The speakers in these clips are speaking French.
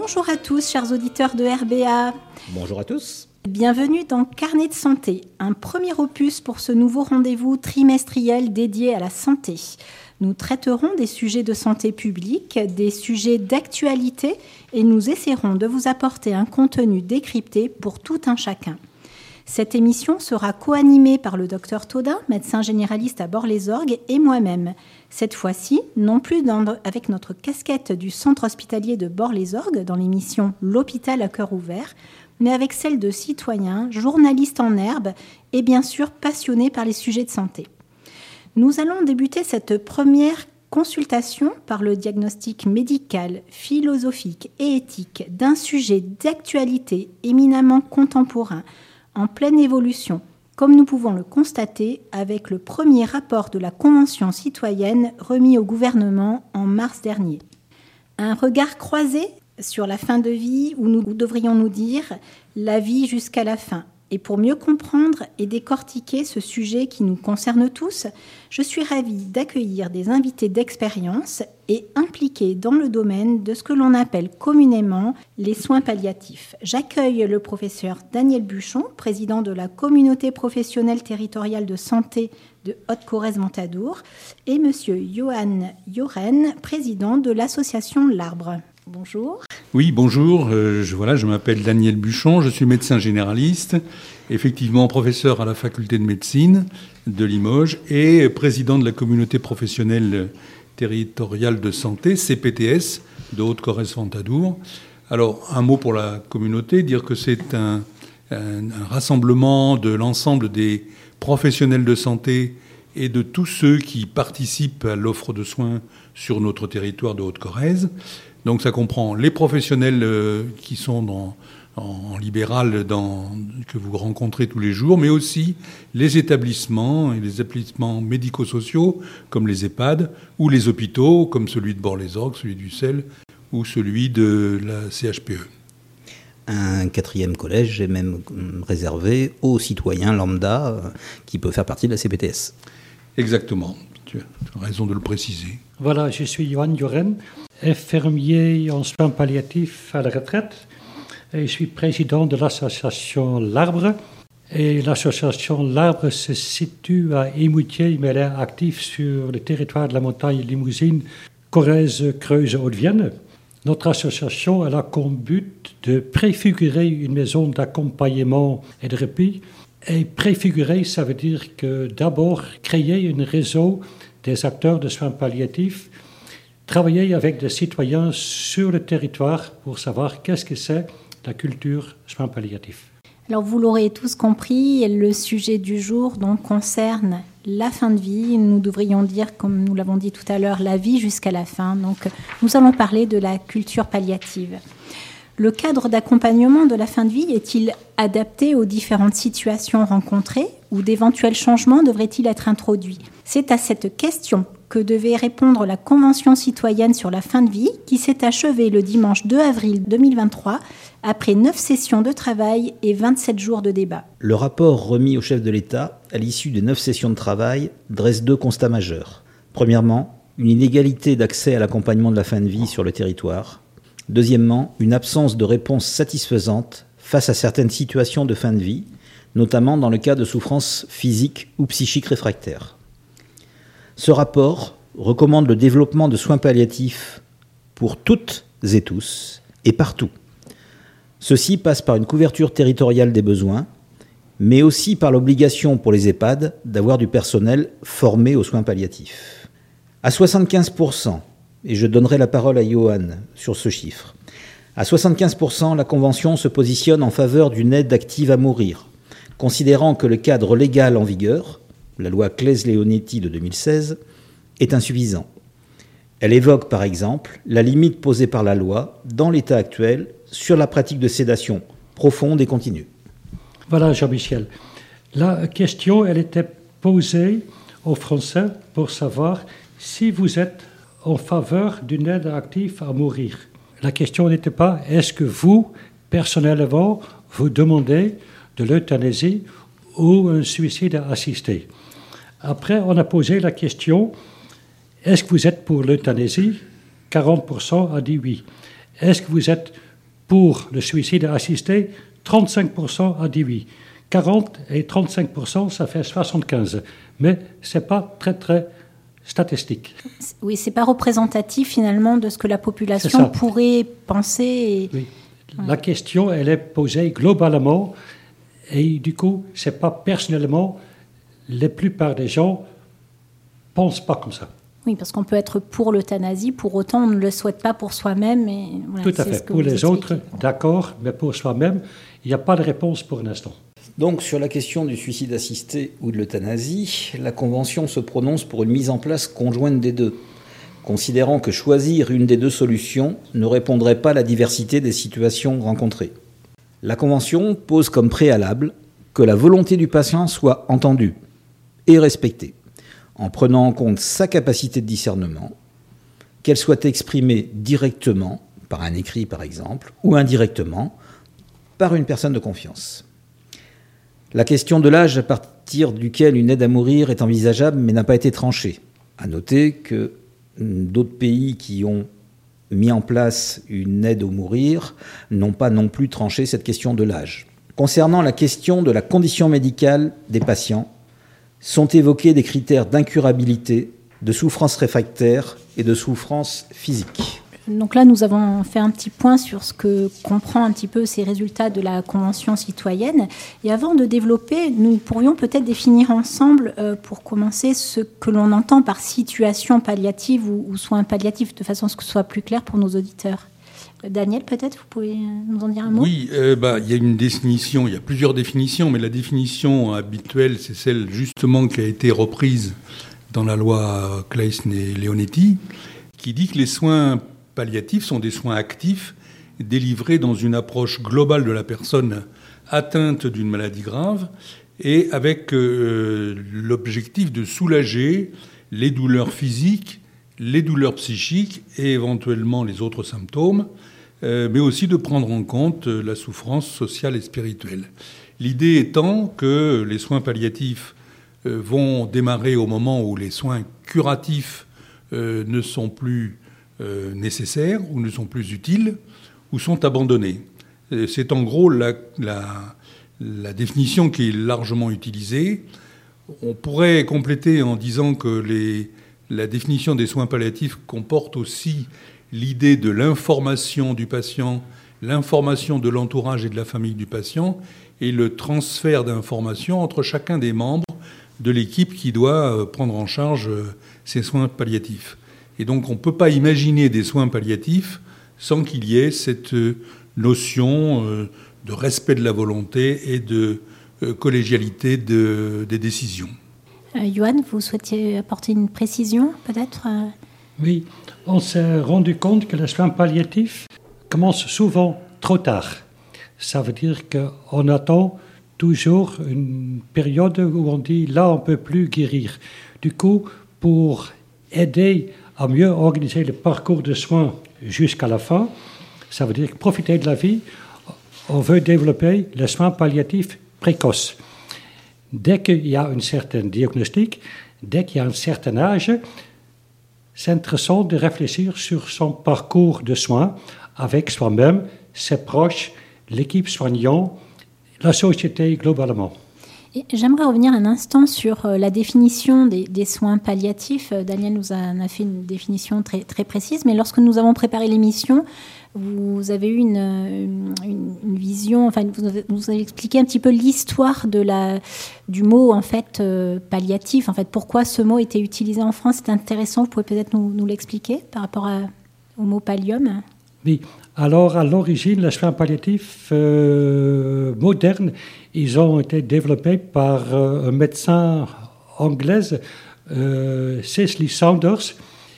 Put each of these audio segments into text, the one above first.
Bonjour à tous, chers auditeurs de RBA. Bonjour à tous. Bienvenue dans Carnet de santé, un premier opus pour ce nouveau rendez-vous trimestriel dédié à la santé. Nous traiterons des sujets de santé publique, des sujets d'actualité et nous essaierons de vous apporter un contenu décrypté pour tout un chacun. Cette émission sera co-animée par le Dr Todin, médecin généraliste à Bar-les-Orgues, et moi-même. Cette fois-ci, non plus avec notre casquette du centre hospitalier de Bar-les-Orgues dans l'émission L'hôpital à cœur ouvert, mais avec celle de citoyens, journalistes en herbe et bien sûr passionnés par les sujets de santé. Nous allons débuter cette première consultation par le diagnostic médical, philosophique et éthique d'un sujet d'actualité éminemment contemporain, en pleine évolution, comme nous pouvons le constater avec le premier rapport de la Convention citoyenne remis au gouvernement en mars dernier. Un regard croisé sur la fin de vie, où nous devrions nous dire la vie jusqu'à la fin. Et pour mieux comprendre et décortiquer ce sujet qui nous concerne tous, je suis ravie d'accueillir des invités d'expérience et impliqués dans le domaine de ce que l'on appelle communément les soins palliatifs. J'accueille le professeur Daniel Buchon, président de la communauté professionnelle territoriale de santé de Haute-Corrèze-Montadour, et monsieur Johan Joren, président de l'association L'Arbre. Bonjour. Oui, bonjour. Je m'appelle Daniel Buchon, je suis médecin généraliste, effectivement professeur à la faculté de médecine de Limoges et président de la communauté professionnelle territoriale de santé, CPTS, de Haute-Corrèze-Montadour. Alors, un mot pour la communauté, dire que c'est un rassemblement de l'ensemble des professionnels de santé et de tous ceux qui participent à l'offre de soins sur notre territoire de Haute-Corrèze. Donc ça comprend les professionnels qui sont en libéral que vous rencontrez tous les jours, mais aussi les établissements et les établissements médico-sociaux comme les EHPAD ou les hôpitaux comme celui de Bar-les-Orgues, celui d'Ussel ou celui de la CHPE. Un quatrième collège est même réservé aux citoyens lambda qui peut faire partie de la CPTS. Exactement, tu as raison de le préciser. Voilà, je suis Johan Joren, infirmier en soins palliatifs à la retraite et je suis président de l'association L'Arbre. Et l'association L'Arbre se situe à Émoutier, mais elle est active sur le territoire de la montagne Limousine, Corrèze, Creuse, Haute-Vienne. Notre association elle a comme but de préfigurer une maison d'accompagnement et de répit. Et préfigurer, ça veut dire que d'abord créer un réseau des acteurs de soins palliatifs, travailler avec des citoyens sur le territoire pour savoir qu'est-ce que c'est la culture soins palliatifs. Alors vous l'aurez tous compris, le sujet du jour donc concerne la fin de vie. Nous devrions dire, comme nous l'avons dit tout à l'heure, la vie jusqu'à la fin. Donc nous allons parler de la culture palliative. Le cadre d'accompagnement de la fin de vie est-il adapté aux différentes situations rencontrées ou d'éventuels changements devraient-ils être introduits ? C'est à cette question que devait répondre la Convention citoyenne sur la fin de vie qui s'est achevée le dimanche 2 avril 2023 après 9 sessions de travail et 27 jours de débat. Le rapport remis au chef de l'État à l'issue des 9 sessions de travail dresse 2 constats majeurs. Premièrement, une inégalité d'accès à l'accompagnement de la fin de vie sur le territoire. Deuxièmement, une absence de réponse satisfaisante face à certaines situations de fin de vie, notamment dans le cas de souffrances physiques ou psychiques réfractaires. Ce rapport recommande le développement de soins palliatifs pour toutes et tous et partout. Ceci passe par une couverture territoriale des besoins, mais aussi par l'obligation pour les EHPAD d'avoir du personnel formé aux soins palliatifs. À 75%, et je donnerai la parole à Johan sur ce chiffre, à 75%, la Convention se positionne en faveur d'une aide active à mourir, considérant que le cadre légal en vigueur, la loi Claes-Leonetti de 2016, est insuffisant. Elle évoque par exemple la limite posée par la loi, dans l'état actuel, sur la pratique de sédation profonde et continue. Voilà Jean-Michel. La question, elle était posée aux Français pour savoir si vous êtes en faveur d'une aide active à mourir. La question n'était pas est-ce que vous, personnellement, vous demandez de l'euthanasie ou un suicide assisté. Après, on a posé la question est-ce que vous êtes pour l'euthanasie ? 40% a dit oui. Est-ce que vous êtes Pour le suicide assisté, 35% a dit oui. 40 et 35%, ça fait 75. Mais ce n'est pas très statistique. Oui, ce n'est pas représentatif finalement de ce que la population pourrait penser. Oui. La question, elle est posée globalement et du coup, ce n'est pas personnellement. La plupart des gens ne pensent pas comme ça. Oui, parce qu'on peut être pour l'euthanasie, pour autant on ne le souhaite pas pour soi-même. Et voilà, tout à fait. Pour les autres, d'accord, mais pour soi-même, il n'y a pas de réponse pour l'instant. Donc, sur la question du suicide assisté ou de l'euthanasie, la Convention se prononce pour une mise en place conjointe des deux, considérant que choisir une des deux solutions ne répondrait pas à la diversité des situations rencontrées. La Convention pose comme préalable que la volonté du patient soit entendue et respectée, en prenant en compte sa capacité de discernement, qu'elle soit exprimée directement, par un écrit par exemple, ou indirectement, par une personne de confiance. La question de l'âge à partir duquel une aide à mourir est envisageable mais n'a pas été tranchée. À noter que d'autres pays qui ont mis en place une aide au mourir n'ont pas non plus tranché cette question de l'âge. Concernant la question de la condition médicale des patients, sont évoqués des critères d'incurabilité, de souffrance réfractaire et de souffrance physique. Donc là, nous avons fait un petit point sur ce que comprend un petit peu ces résultats de la Convention citoyenne. Et avant de développer, nous pourrions peut-être définir ensemble, pour commencer, ce que l'on entend par situation palliative ou soins palliatifs, de façon à ce que ce soit plus clair pour nos auditeurs. Daniel, peut-être, vous pouvez nous en dire un mot ? Oui, il y a une définition, il y a plusieurs définitions, mais la définition habituelle, c'est celle justement qui a été reprise dans la loi Claesen et Leonetti, qui dit que les soins palliatifs sont des soins actifs délivrés dans une approche globale de la personne atteinte d'une maladie grave et avec l'objectif de soulager les douleurs physiques, les douleurs psychiques et éventuellement les autres symptômes, mais aussi de prendre en compte la souffrance sociale et spirituelle. L'idée étant que les soins palliatifs vont démarrer au moment où les soins curatifs ne sont plus nécessaires ou ne sont plus utiles ou sont abandonnés. C'est en gros la définition qui est largement utilisée. On pourrait compléter en disant que la définition des soins palliatifs comporte aussi l'idée de l'information du patient, l'information de l'entourage et de la famille du patient et le transfert d'informations entre chacun des membres de l'équipe qui doit prendre en charge ces soins palliatifs. Et donc on ne peut pas imaginer des soins palliatifs sans qu'il y ait cette notion de respect de la volonté et de collégialité des décisions. Johan, vous souhaitiez apporter une précision, peut-être ? Oui, on s'est rendu compte que les soins palliatifs commencent souvent trop tard. Ça veut dire qu'on attend toujours une période où on dit « là, on ne peut plus guérir ». Du coup, pour aider à mieux organiser le parcours de soins jusqu'à la fin, ça veut dire profiter de la vie, on veut développer les soins palliatifs précoces. Dès qu'il y a un certain diagnostic, dès qu'il y a un certain âge, c'est intéressant de réfléchir sur son parcours de soins avec soi-même, ses proches, l'équipe soignante, la société globalement. Et j'aimerais revenir un instant sur la définition des soins palliatifs. Daniel nous en a fait une définition très, très précise, mais lorsque nous avons préparé l'émission, vous avez eu une vision, enfin vous avez expliqué un petit peu l'histoire du mot en fait palliatif. En fait, pourquoi ce mot était utilisé en France, c'est intéressant. Vous pouvez peut-être nous l'expliquer par rapport au mot pallium. Oui. Alors, à l'origine, les soins palliatifs modernes, ils ont été développés par un médecin anglaise, Cicely Saunders,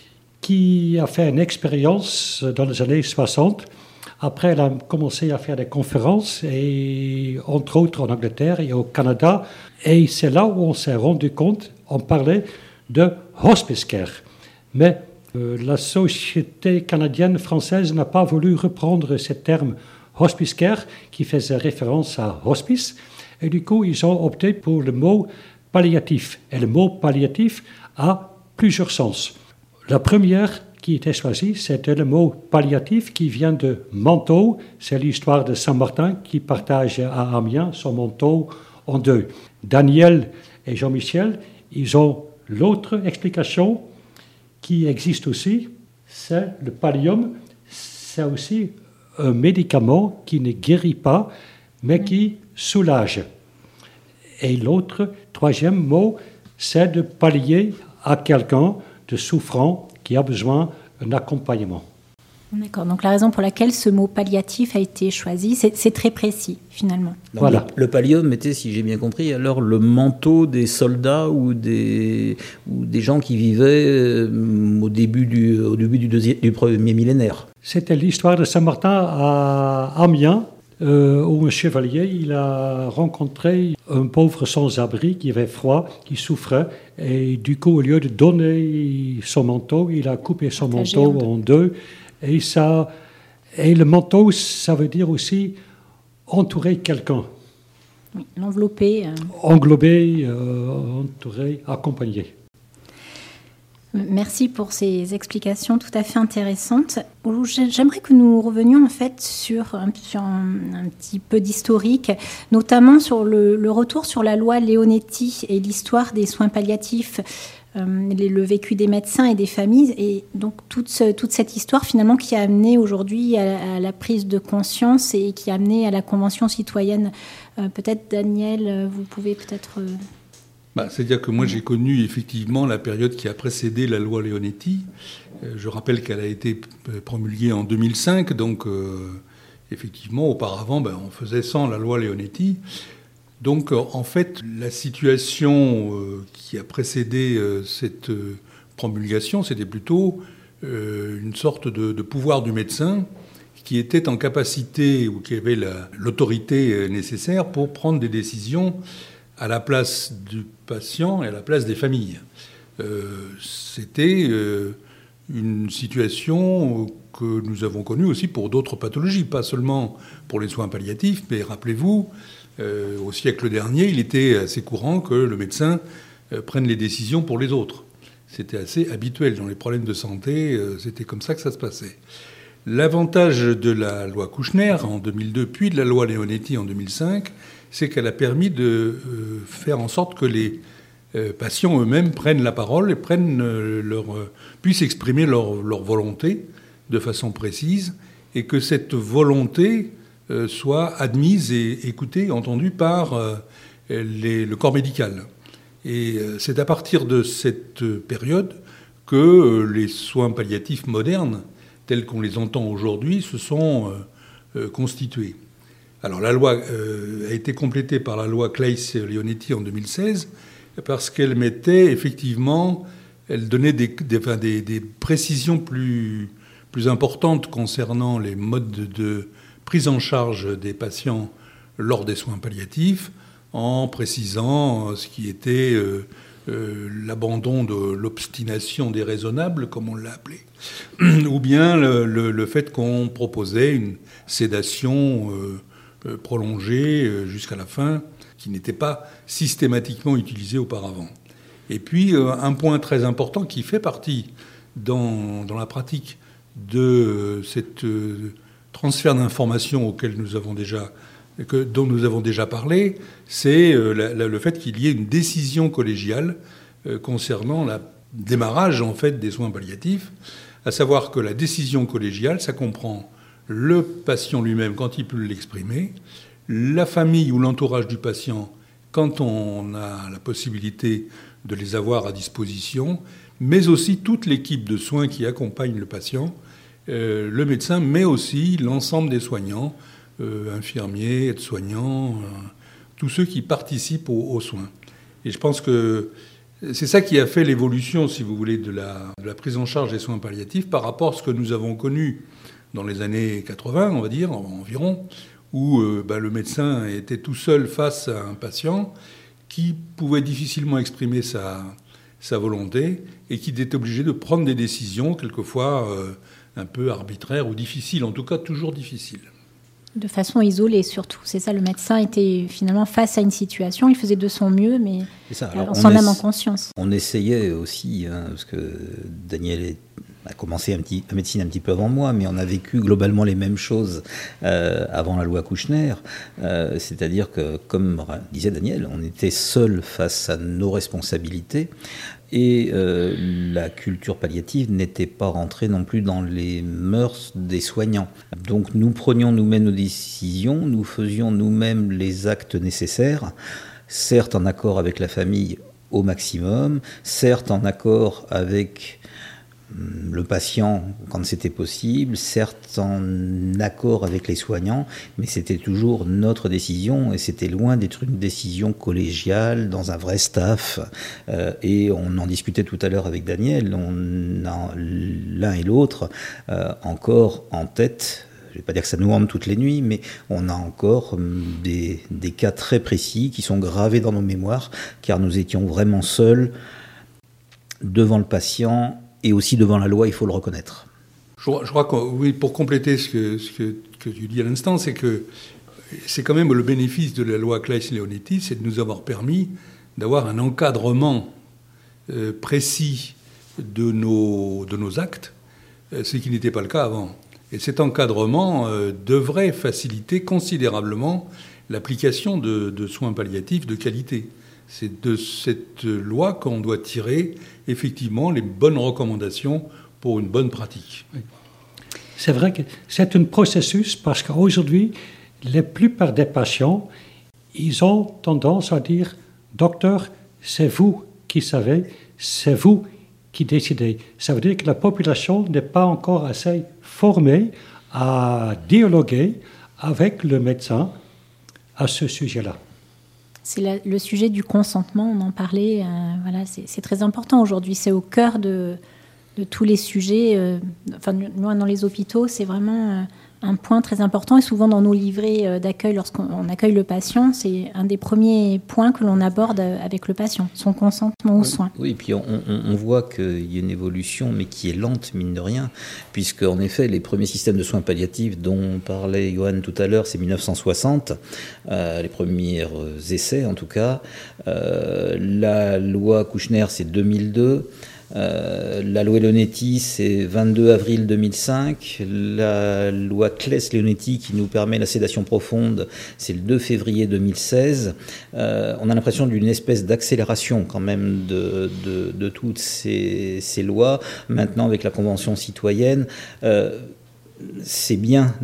qui a fait une expérience dans les années 60. Après, elle a commencé à faire des conférences, et, entre autres en Angleterre et au Canada. Et c'est là où on s'est rendu compte, on parlait de hospice care. Mais la société canadienne-française n'a pas voulu reprendre ce terme hospice care qui faisait référence à hospice. Et du coup, ils ont opté pour le mot palliatif. Et le mot palliatif a plusieurs sens. La première qui était choisi, c'était le mot palliatif qui vient de manteau. C'est l'histoire de Saint-Martin qui partage à Amiens son manteau en deux. Daniel et Jean-Michel, ils ont l'autre explication qui existe aussi, c'est le pallium. C'est aussi un médicament qui ne guérit pas, mais qui soulage. Et l'autre, troisième mot, c'est de pallier à quelqu'un de souffrant qui a besoin d'un accompagnement. D'accord, donc la raison pour laquelle ce mot palliatif a été choisi, c'est très précis finalement. Donc Voilà. Le pallium était, si j'ai bien compris, alors le manteau des soldats ou des gens qui vivaient au début du premier millénaire. C'était l'histoire de Saint-Martin à Amiens, où un chevalier il a rencontré un pauvre sans-abri qui avait froid, qui souffrait, et du coup, au lieu de donner son manteau, il a coupé son manteau en deux. Et le manteau, ça veut dire aussi entourer quelqu'un. Oui, l'envelopper. Englober, entourer, accompagner. Merci pour ces explications tout à fait intéressantes. J'aimerais que nous revenions en fait sur un petit peu d'historique, notamment sur le retour sur la loi Leonetti et l'histoire des soins palliatifs, le vécu des médecins et des familles, et donc toute cette histoire finalement qui a amené aujourd'hui à la prise de conscience et qui a amené à la Convention citoyenne. Peut-être Daniel, vous pouvez peut-être... C'est-à-dire que moi j'ai connu effectivement la période qui a précédé la loi Leonetti. Je rappelle qu'elle a été promulguée en 2005, donc effectivement auparavant on faisait sans la loi Leonetti. Donc en fait la situation qui a précédé cette promulgation, c'était plutôt une sorte de pouvoir du médecin qui était en capacité ou qui avait l'autorité nécessaire pour prendre des décisions à la place du patient et à la place des familles. C'était une situation que nous avons connue aussi pour d'autres pathologies, pas seulement pour les soins palliatifs, mais rappelez-vous, au siècle dernier, il était assez courant que le médecin prenne les décisions pour les autres. C'était assez habituel. Dans les problèmes de santé, c'était comme ça que ça se passait. L'avantage de la loi Kouchner en 2002, puis de la loi Leonetti en 2005, c'est qu'elle a permis de faire en sorte que les patients eux-mêmes prennent la parole et puissent exprimer leur volonté de façon précise, et que cette volonté soit admise et écoutée, entendue par le corps médical. Et c'est à partir de cette période que les soins palliatifs modernes, tels qu'on les entend aujourd'hui, se sont constitués. Alors la loi a été complétée par la loi Claeys-Leonetti en 2016 parce qu'elle mettait effectivement, elle donnait des précisions plus importantes concernant les modes de prise en charge des patients lors des soins palliatifs, en précisant ce qui était l'abandon de l'obstination déraisonnable, comme on l'a appelé, ou bien le fait qu'on proposait une sédation prolongée jusqu'à la fin, qui n'était pas systématiquement utilisée auparavant. Et puis, un point très important qui fait partie dans la pratique de cette transfert d'informations dont nous avons déjà parlé, c'est le fait qu'il y ait une décision collégiale concernant le démarrage en fait des soins palliatifs, à savoir que la décision collégiale, ça comprend le patient lui-même quand il peut l'exprimer, la famille ou l'entourage du patient quand on a la possibilité de les avoir à disposition, mais aussi toute l'équipe de soins qui accompagne le patient, le médecin, mais aussi l'ensemble des soignants, infirmiers, aides-soignants, tous ceux qui participent aux soins. Et je pense que c'est ça qui a fait l'évolution, si vous voulez, de la prise en charge des soins palliatifs par rapport à ce que nous avons connu dans les années 80, on va dire, environ, où le médecin était tout seul face à un patient qui pouvait difficilement exprimer sa volonté et qui était obligé de prendre des décisions, quelquefois un peu arbitraires ou difficiles, en tout cas toujours difficiles. De façon isolée surtout, c'est ça, le médecin était finalement face à une situation, il faisait de son mieux, mais en son âme en conscience. On essayait aussi, parce que Daniel a commencé la médecine un petit peu avant moi, mais on a vécu globalement les mêmes choses avant la loi Kouchner. C'est-à-dire que, comme disait Daniel, on était seul face à nos responsabilités. Et la culture palliative n'était pas rentrée non plus dans les mœurs des soignants. Donc nous prenions nous-mêmes nos décisions, nous faisions nous-mêmes les actes nécessaires, certes en accord avec la famille au maximum, certes en accord avec le patient quand c'était possible, certes en accord avec les soignants, mais c'était toujours notre décision et c'était loin d'être une décision collégiale dans un vrai staff. Et on en discutait tout à l'heure avec Daniel, on a l'un et l'autre encore en tête. Je ne vais pas dire que ça nous hante toutes les nuits, mais on a encore des cas très précis qui sont gravés dans nos mémoires, car nous étions vraiment seuls devant le patient et aussi devant la loi, il faut le reconnaître. Je crois que, oui, pour compléter ce que tu dis à l'instant, c'est que c'est quand même le bénéfice de la loi Claes-Leonetti, c'est de nous avoir permis d'avoir un encadrement précis de nos actes, ce qui n'était pas le cas avant. Et cet encadrement devrait faciliter considérablement l'application de soins palliatifs de qualité. C'est de cette loi qu'on doit tirer effectivement les bonnes recommandations pour une bonne pratique. Oui. C'est vrai que c'est un processus parce qu'aujourd'hui, la plupart des patients, ils ont tendance à dire « Docteur, c'est vous qui savez, c'est vous qui décidez ». Ça veut dire que la population n'est pas encore assez formée à dialoguer avec le médecin à ce sujet-là. C'est le sujet du consentement, on en parlait, voilà, c'est très important aujourd'hui, c'est au cœur de tous les sujets, enfin, nous, dans les hôpitaux, c'est vraiment un point très important, et souvent dans nos livrets d'accueil, lorsqu'on accueille le patient, c'est un des premiers points que l'on aborde avec le patient, son consentement aux soins. Oui, et puis on voit qu'il y a une évolution, mais qui est lente, mine de rien, puisque en effet, les premiers systèmes de soins palliatifs dont parlait Johan tout à l'heure, c'est 1960, les premiers essais en tout cas. La loi Kouchner, c'est 2002. La loi Leonetti, c'est 22 avril 2005. La loi Claes-Leonetti, qui nous permet la sédation profonde, c'est le 2 février 2016. On a l'impression d'une espèce d'accélération quand même de toutes ces lois. Maintenant, avec la Convention citoyenne, c'est bien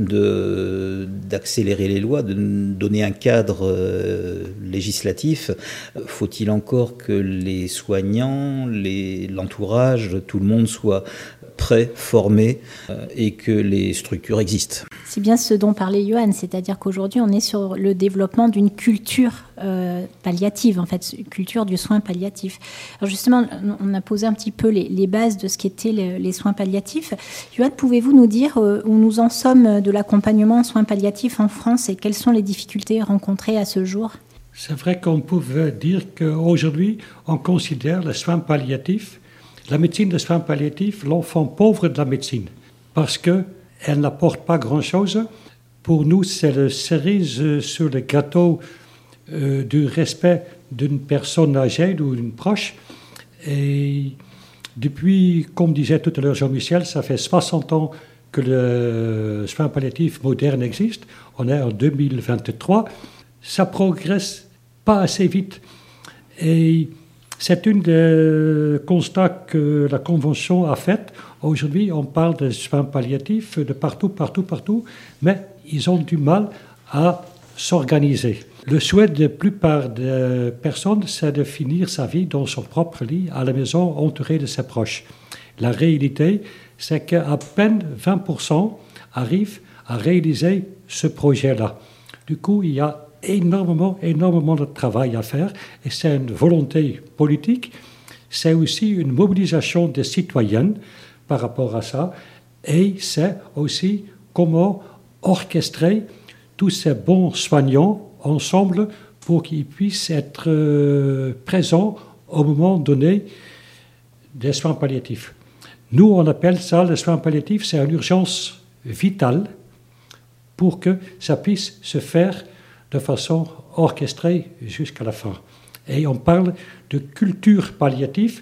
d'accélérer les lois, de donner un cadre législatif. Faut-il encore que les soignants, l'entourage, tout le monde soit prêt, formé et que les structures existent. C'est bien ce dont parlait Johan, c'est-à-dire qu'aujourd'hui on est sur le développement d'une culture palliative, en fait, culture du soin palliatif. Alors justement, on a posé un petit peu les bases de ce qu'étaient les soins palliatifs. Johan, pouvez-vous nous dire où nous en sommes de l'accompagnement en soins palliatifs en France et quelles sont les difficultés rencontrées à ce jour ? C'est vrai qu'on pouvait dire qu'aujourd'hui, on considère les soins palliatifs, la médecine de soins palliatifs, l'enfant pauvre de la médecine, parce qu'elle n'apporte pas grand-chose. Pour nous, c'est la cerise sur le gâteau du respect d'une personne âgée ou d'une proche. Et depuis, comme disait tout à l'heure Jean-Michel, ça fait 60 ans que le soin palliatif moderne existe. On est en 2023. Ça progresse pas assez vite. Et c'est un des constats que la Convention a fait. Aujourd'hui, on parle de soins palliatifs de partout, mais ils ont du mal à s'organiser. Le souhait de la plupart des personnes, c'est de finir sa vie dans son propre lit, à la maison, entouré de ses proches. La réalité, c'est qu'à peine 20% arrivent à réaliser ce projet-là. Du coup, il y a énormément de travail à faire et c'est une volonté politique, c'est aussi une mobilisation des citoyennes par rapport à ça et c'est aussi comment orchestrer tous ces bons soignants ensemble pour qu'ils puissent être présents au moment donné des soins palliatifs. Nous, on appelle ça, les soins palliatifs, c'est une urgence vitale pour que ça puisse se faire de façon orchestrée jusqu'à la fin. Et on parle de culture palliative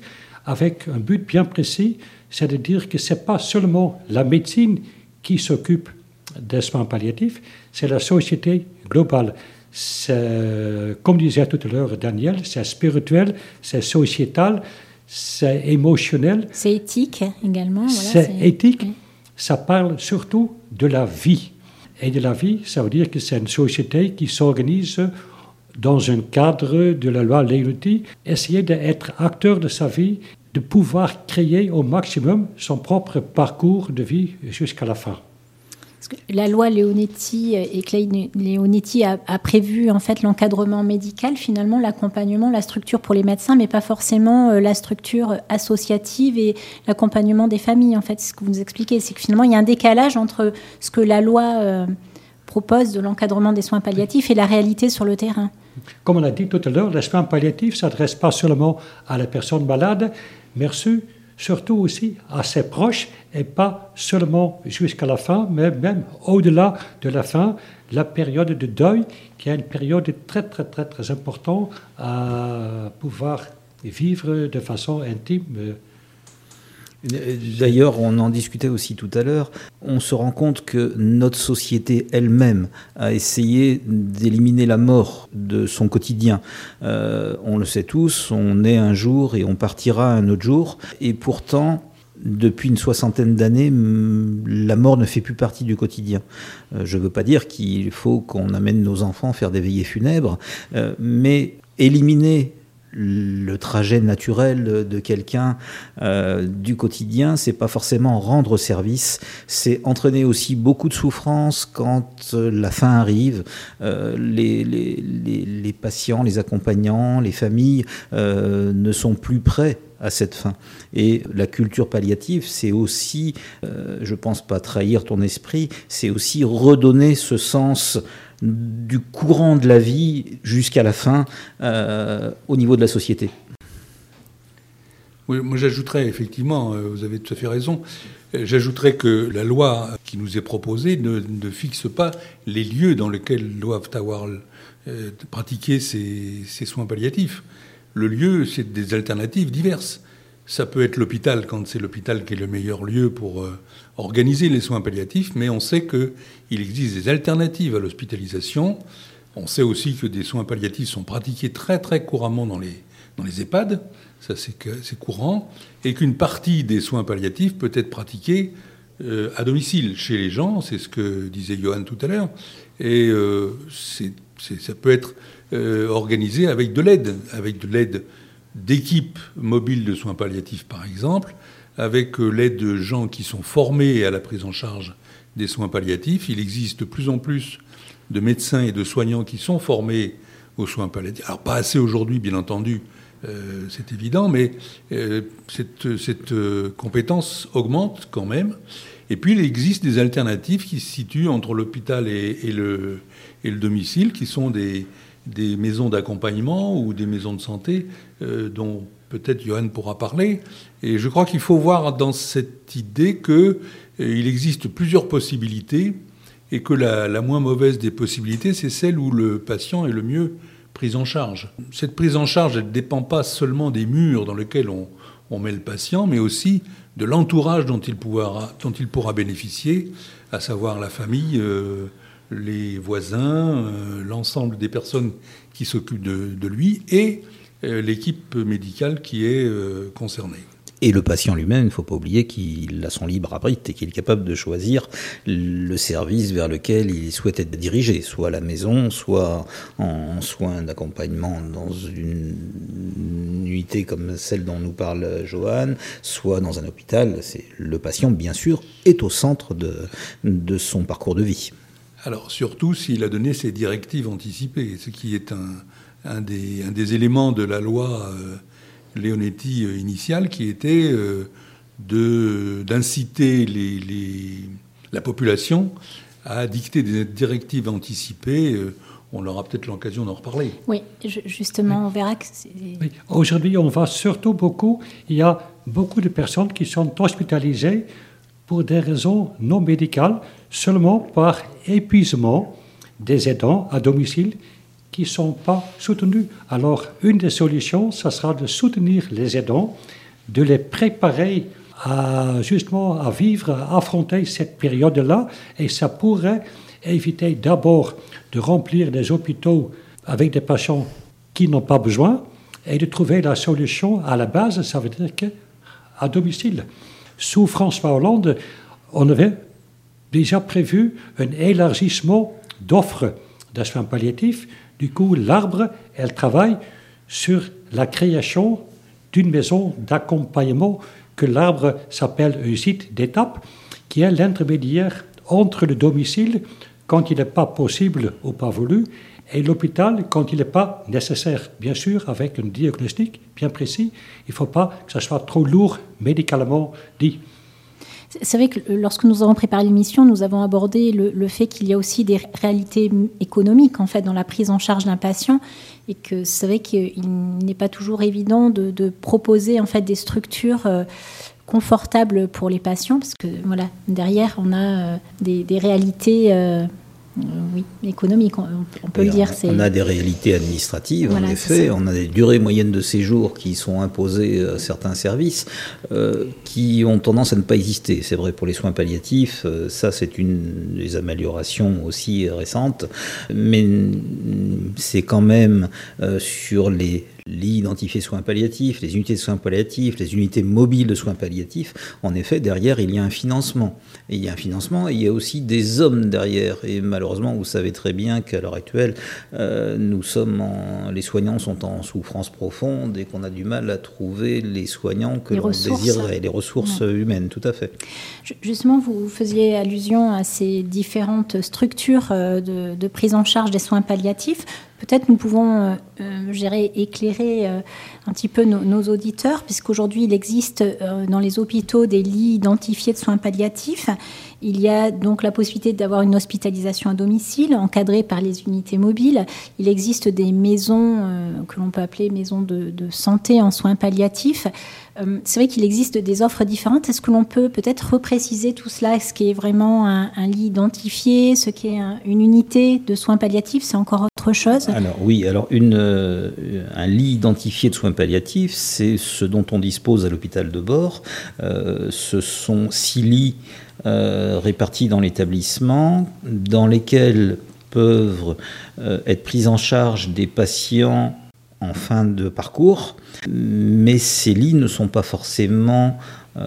avec un but bien précis, c'est de dire que ce n'est pas seulement la médecine qui s'occupe des soins palliatifs, c'est la société globale. C'est, comme disait tout à l'heure Daniel, c'est spirituel, c'est sociétal, c'est émotionnel. C'est éthique également. Voilà, c'est éthique. Oui. Ça parle surtout de la vie. Et de la vie, ça veut dire que c'est une société qui s'organise dans un cadre de la loi Leonetti, essayer d'être acteur de sa vie, de pouvoir créer au maximum son propre parcours de vie jusqu'à la fin. Parce que la loi Leonetti et Clay Leonetti a prévu en fait l'encadrement médical, finalement l'accompagnement, la structure pour les médecins, mais pas forcément la structure associative et l'accompagnement des familles. En fait, c'est ce que vous nous expliquez, c'est que finalement il y a un décalage entre ce que la loi propose de l'encadrement des soins palliatifs et la réalité sur le terrain. Comme on a dit tout à l'heure, les soins palliatifs ne s'adressent pas seulement à la personne malade, mais surtout aussi à ses proches, et pas seulement jusqu'à la fin, mais même au-delà de la fin, la période de deuil, qui est une période très, très, très, très importante à pouvoir vivre de façon intime. D'ailleurs, on en discutait aussi tout à l'heure, on se rend compte que notre société elle-même a essayé d'éliminer la mort de son quotidien. On le sait tous, on est un jour et on partira un autre jour. Et pourtant, depuis une soixantaine d'années, la mort ne fait plus partie du quotidien. Je ne veux pas dire qu'il faut qu'on amène nos enfants faire des veillées funèbres, mais éliminer le trajet naturel de quelqu'un du quotidien, c'est pas forcément rendre service, c'est entraîner aussi beaucoup de souffrance quand la fin arrive. Les patients, les accompagnants, les familles ne sont plus prêts à cette fin. Et la culture palliative, c'est aussi, je pense pas trahir ton esprit, c'est aussi redonner ce sens du courant de la vie jusqu'à la fin au niveau de la société. Oui, moi j'ajouterais effectivement, vous avez tout à fait raison, j'ajouterais que la loi qui nous est proposée ne fixe pas les lieux dans lesquels doivent avoir pratiquer ces soins palliatifs. Le lieu, c'est des alternatives diverses. Ça peut être l'hôpital, quand c'est l'hôpital qui est le meilleur lieu pour organiser les soins palliatifs, mais on sait qu'il existe des alternatives à l'hospitalisation. On sait aussi que des soins palliatifs sont pratiqués très très couramment dans les EHPAD, ça c'est courant, et qu'une partie des soins palliatifs peut être pratiquée à domicile, chez les gens, c'est ce que disait Johan tout à l'heure, et ça peut être organisé avec de l'aide d'équipes mobiles de soins palliatifs, par exemple, avec l'aide de gens qui sont formés à la prise en charge des soins palliatifs. Il existe de plus en plus de médecins et de soignants qui sont formés aux soins palliatifs. Alors, pas assez aujourd'hui, bien entendu, c'est évident, mais cette compétence augmente quand même. Et puis, il existe des alternatives qui se situent entre l'hôpital et le domicile, qui sont des maisons d'accompagnement ou des maisons de santé dont peut-être Johan pourra parler. Et je crois qu'il faut voir dans cette idée qu'il existe plusieurs possibilités et que la moins mauvaise des possibilités, c'est celle où le patient est le mieux pris en charge. Cette prise en charge, elle ne dépend pas seulement des murs dans lesquels on met le patient, mais aussi de l'entourage dont il pourra bénéficier, à savoir la famille, les voisins, l'ensemble des personnes qui s'occupent de lui et l'équipe médicale qui est concernée. Et le patient lui-même, il ne faut pas oublier qu'il a son libre arbitre et qu'il est capable de choisir le service vers lequel il souhaite être dirigé, soit à la maison, soit en soins d'accompagnement dans une unité comme celle dont nous parle Johan, soit dans un hôpital. Le patient, bien sûr, est au centre de son parcours de vie. Alors, surtout s'il a donné ses directives anticipées, ce qui est un des éléments de la loi Leonetti initiale, qui était d'inciter la population à dicter des directives anticipées. On aura peut-être l'occasion d'en reparler. Oui, justement, on verra que c'est... Oui. Aujourd'hui, on voit surtout beaucoup, il y a beaucoup de personnes qui sont hospitalisées pour des raisons non médicales, seulement par épuisement des aidants à domicile qui ne sont pas soutenus. Alors, une des solutions, ça sera de soutenir les aidants, de les préparer à vivre, à affronter cette période-là. Et ça pourrait éviter d'abord de remplir des hôpitaux avec des patients qui n'ont pas besoin et de trouver la solution à la base, ça veut dire qu'à domicile. Sous François Hollande, on avait déjà prévu un élargissement d'offres de soins palliatifs. Du coup, l'Arbre, elle travaille sur la création d'une maison d'accompagnement que l'Arbre s'appelle un site d'étape, qui est l'intermédiaire entre le domicile, quand il n'est pas possible ou pas voulu, et l'hôpital, quand il n'est pas nécessaire. Bien sûr, avec un diagnostic bien précis, il ne faut pas que ça soit trop lourd médicalement dit. C'est vrai que lorsque nous avons préparé l'émission, nous avons abordé le fait qu'il y a aussi des réalités économiques en fait dans la prise en charge d'un patient, et que c'est vrai qu'il n'est pas toujours évident de proposer en fait des structures confortables pour les patients, parce que voilà, derrière on a des réalités économiques, on peut le dire. On a des réalités administratives, voilà, en effet. On a des durées moyennes de séjour qui sont imposées à certains services qui ont tendance à ne pas exister. C'est vrai pour les soins palliatifs, ça c'est une des améliorations aussi récentes, mais c'est quand même sur les lits identifiés soins palliatifs, les unités de soins palliatifs, les unités mobiles de soins palliatifs. En effet, derrière, il y a un financement. Et il y a un financement et il y a aussi des hommes derrière. Et malheureusement, vous savez très bien qu'à l'heure actuelle, les soignants sont en souffrance profonde et qu'on a du mal à trouver les soignants que l'on désirerait, les ressources humaines, tout à fait. Justement, vous faisiez allusion à ces différentes structures de prise en charge des soins palliatifs. Peut-être nous pouvons éclairer un petit peu nos auditeurs, puisqu'aujourd'hui il existe dans les hôpitaux des lits identifiés de soins palliatifs. Il y a donc la possibilité d'avoir une hospitalisation à domicile, encadrée par les unités mobiles. Il existe des maisons que l'on peut appeler maisons de santé en soins palliatifs. C'est vrai qu'il existe des offres différentes. Est-ce que l'on peut peut-être repréciser tout cela? Ce qui est vraiment un lit identifié, ce qui est une unité de soins palliatifs, c'est encore autre chose? Alors un lit identifié de soins palliatifs, c'est ce dont on dispose à l'hôpital de Bord. Ce sont 6 lits répartis dans l'établissement, dans lesquels peuvent être pris en charge des patients en fin de parcours, mais ces lits ne sont pas forcément